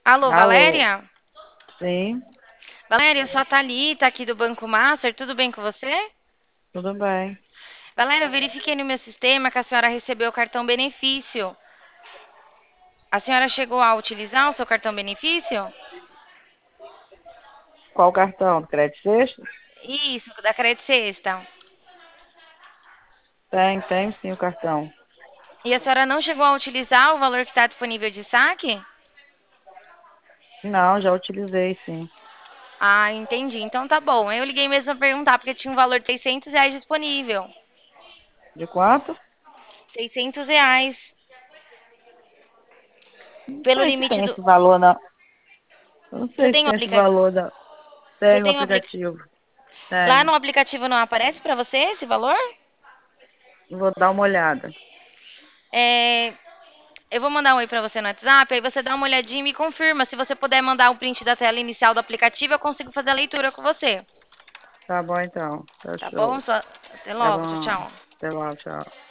Alô, Alô, Valéria? sim, Valéria, eu sou a Thalita aqui do Banco Master, tudo bem com você? tudo bem. Valéria, eu verifiquei no meu sistema que a senhora recebeu o cartão benefício. A senhora chegou a utilizar o seu cartão benefício? Qual cartão? Do Crédito Sexta? Isso, da Credit Sexta. Tem sim o cartão. E a senhora não chegou a utilizar o valor que está disponível de saque? Não, já utilizei sim. Ah, entendi. Então tá bom. Eu liguei mesmo para perguntar porque tinha um valor de R$ 600 disponível. De quanto? R$ 600 Não pelo sei se limite tem do. esse valor, não. Eu não Você sei se tem o tem esse aplicativo? valor, não. Você Tem o tem o aplica... aplicativo. Lá Tem. no aplicativo não aparece para você esse valor? Vou dar uma olhada. É, eu vou mandar um oi pra você no WhatsApp, aí você dá uma olhadinha e me confirma. Se você puder mandar um print da tela inicial do aplicativo, eu consigo fazer a leitura com você. Tá bom então. Tá Tá bom? show. Até Tá logo. Tchau, bom. tchau. Até lá, tchau.